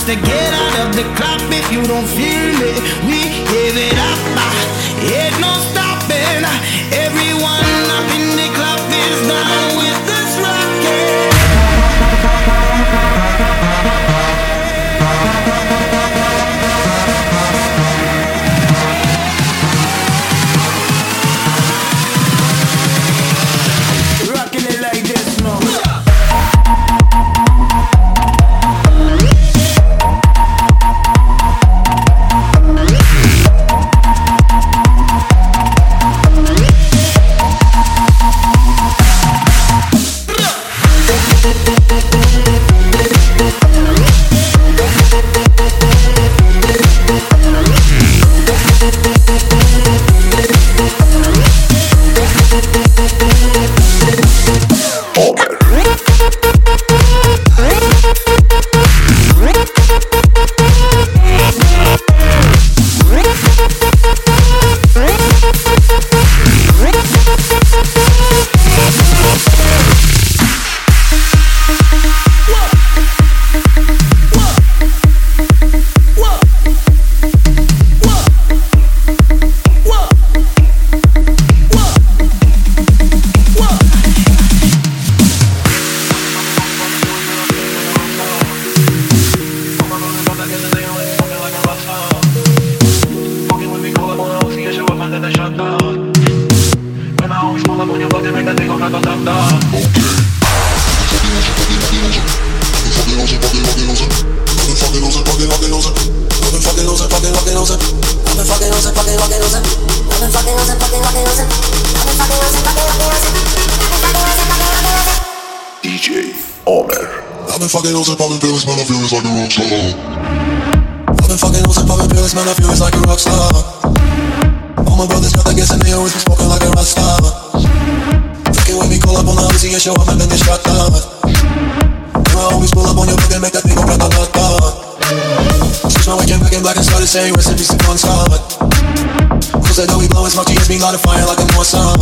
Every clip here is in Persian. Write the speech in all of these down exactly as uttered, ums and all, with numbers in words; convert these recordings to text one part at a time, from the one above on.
to get out of the club if you don't feel it. We give it up, ain't no stopping. Everyone up in the club is down with this rockin'. Rockin' it like this, no. I've been fucking hoes and popping pills, man, I feel it's like a rock star. I've been fucking hoes and popping pills, man, I feel it's like a rock star. All my brothers got that gas and they always be smoking like a rock star. Fucking when we call up on the Uzi and show up and then they shot down. And I always pull up on your block and make that thing go grata-ta-ta. Switch my weekend back in black and started saying rest in peace to Bon Scott. Cause I know we blowing smoke, G S me light a fire like a North Sun.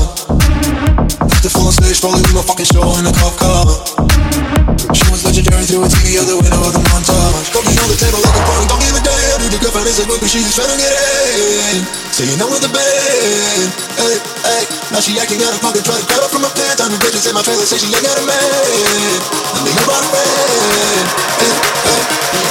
After full on stage, probably leave my fucking show in a cop car. She was legendary through a T V out the window of the montage. Cocaine on the table like a party, don't give a damn. Dude, your girlfriend is a book, but she's just trying to get in. Saying I'm with the band. Hey, hey, now she acting out of pocket, try to grab her from my pants. I'm in bitches in my trailer, say she ain't got a man. I make her brought a friend. Hey, hey, hey.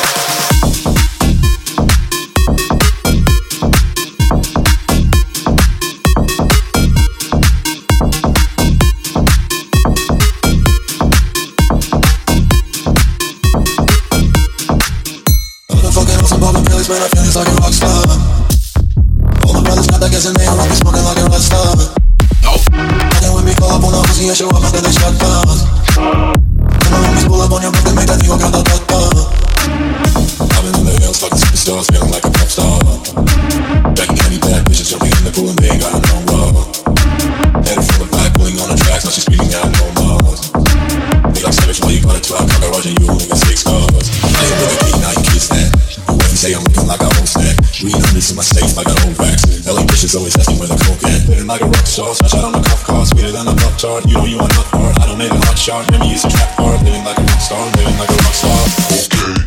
Man, I feel it's like a rock star. All my brothers got that gas and they all be smoking like a rock star. Nope. Fucking with me, call up on the Uzi and show up and then they shot guns. And my homies pull up on your block and make that thing go grata-ta-ta. I've been in the hills, fucking superstars, feeling like a pop star. Jackie Kennedy, bad bitches jumping in the pool and they ain't got no love. Headed from the back, pulling on the tracks, now she's speeding out no more. They like savage, why you got a twelve, cock a Roger, you only got six cars. I ain't with a key, now you kiss that. Say I'm looking like a whole snack. Weed underneath in my safe like an old vax. L A bitches always asking where the coke at. Living like a rock star, smash out on the cuff car. Sweeter than a pop chart, you know you want not hard. I don't make a hot shot, maybe it's a trap part. Living like a rock star, living like a rock star. Okay.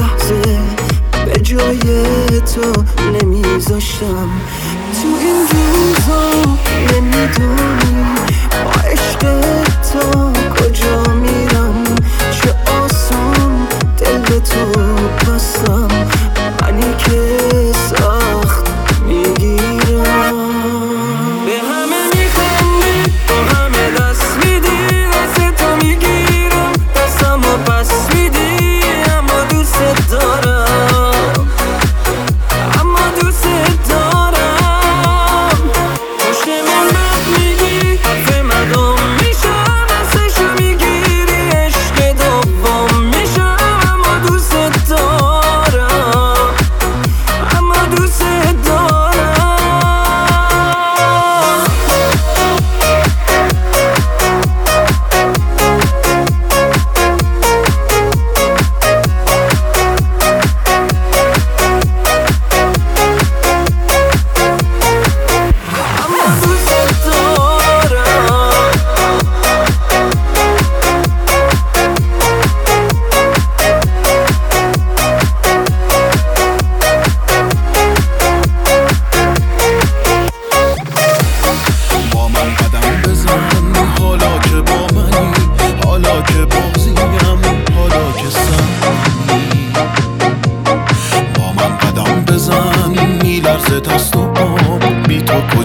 جای تو نمیذاشتم تو این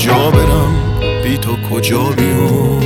کجا برم بی تو کجا بیام،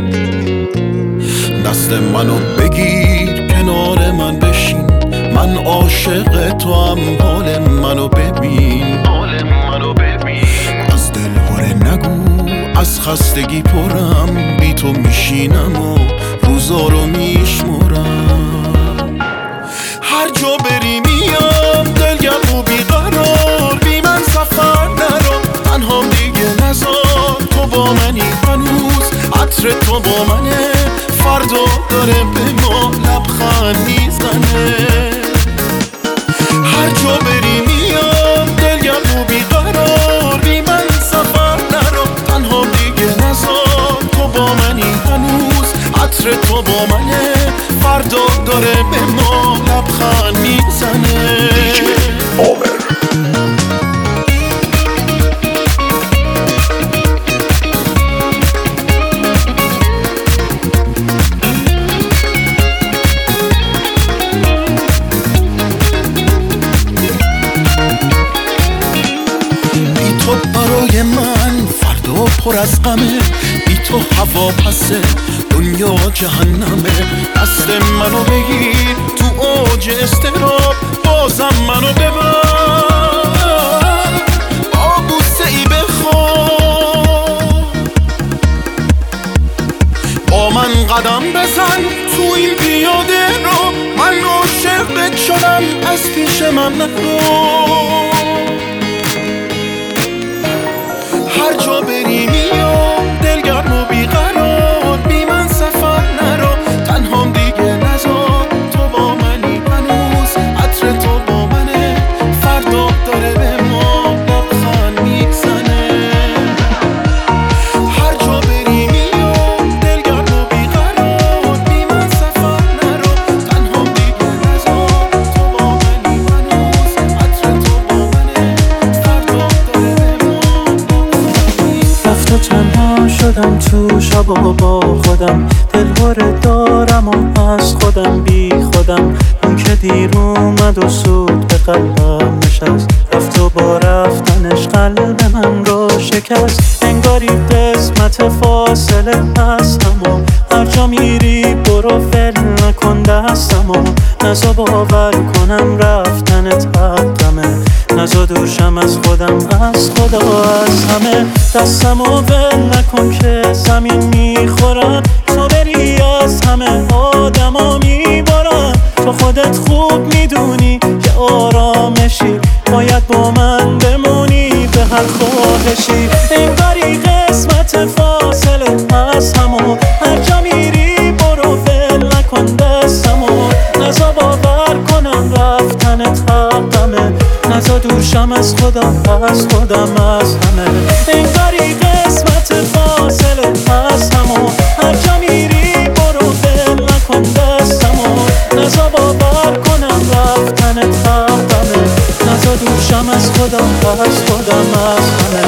دست منو بگیر کنار من بشین، من عاشق تو هم حال منو ببین، حال منو ببین. از دل هره نگو از خستگی پرم، بی تو میشینم و روزا رو میشمرم. هر جا بری میام دلگرم و بیقرار، بی من سفر نرو تنهام دیگه نزار. تو با منی هنوز عطر تو با منه، فردا داره به ما لبخند میزنه. هر جا بری میام دلگرم و بیقرار، بی من سفر نرو تنهام دیگه نزار. تو با منی هنوز عطر تو با منه، فردا داره به ما لبخند میزنه. برای من فردا پر از غمه، بی تو هوا پسه دنیا جهنمه. دست منو بگیر تو اوج استراب، بازم منو ببر با بوسه ای بخواب. با من قدم بزن تو این پیاده رو، من عاشقت شدم از پیش من نرو. هر جا بری میام دلگرم و بیقرار، بی من سفر نرو تنهام دیگه نزار. تو با منی هنوز عطر تو با منه، فردا داره به ما لبخند میزنه. هر جا بری میام دلگرم و بیقرار، بی من سفر نرو تنهام دیگه نزار. تو با منی هنوز عطر تو با منه، فردا داره به ما. رفت و تنها شدم تو شب و با خودم، دلهوره دارم و از خودم بی خودم. اون که دیر اومد و سود به قلبم نشست، رفت و با رفتنش قلب من رو شکست. انگاری قسمت فاصله هستم و هر جا میری برو ول نکن دستم و نزا باور کنم رفتنت حقمه. نزا دوشم از خودم از خدا از همه، دستم و ول نکن که زمین میخورم. تو بری از همه آدم ها میبارم، تو خودت خوب میدونی که آرامشی باید با من بمونی به هر خواهشی. انگاری قسمت فاصله از همو هر جا میری برو ول نکن دستمو. نزا باور کنم رفتنت حقمه، نزا دوشم از خدا از خودم از همه. انگاری قسمت فاصله از همو هر جا میری برو ول نکن دستمو. نزا باور کنم رفتنت حقمه، نزا دوشم از خدا از خودم از همه.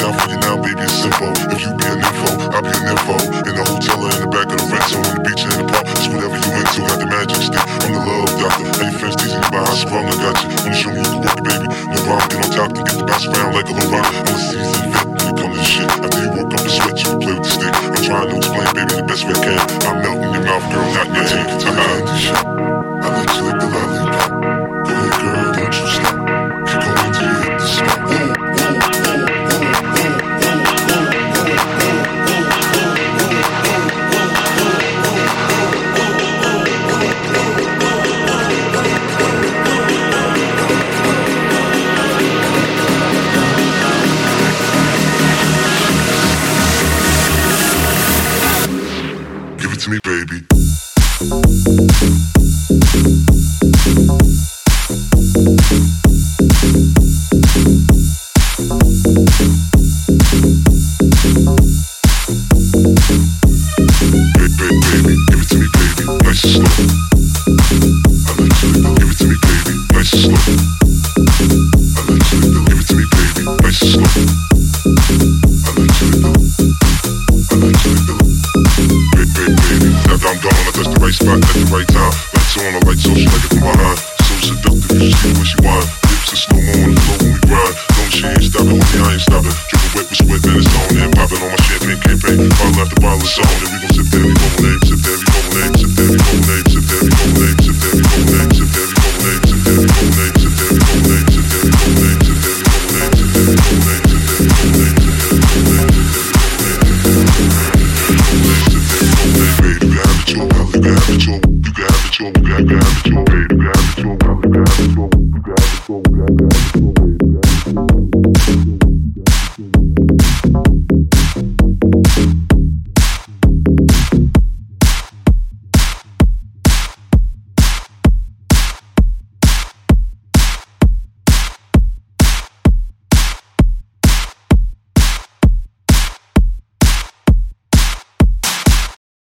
down for you now, baby, it's simple. If you be an info, I'll be an info. In the hotel or in the back of the rental, on the beach or in the park, it's whatever you into. Got the magic stick, I'm the love doctor. Hey, your friends teasing you about how strong I got you. Wanna show me you can work it, baby. No problem, get on top and get the bounce around like a low rock. I'm a seasoned vet when it comes to this shit. After you work up the sweat, you can play with the stick. I'm trying to explain, baby, the best way I can. I'm melting your mouth, girl, not your head. I got this shit. I let you lick the lollipop. Go ahead, girl, don't you stop. Keep going till you hit the spot. Give it to me, baby. Bottle after bottle is on, and we gon' sip that, we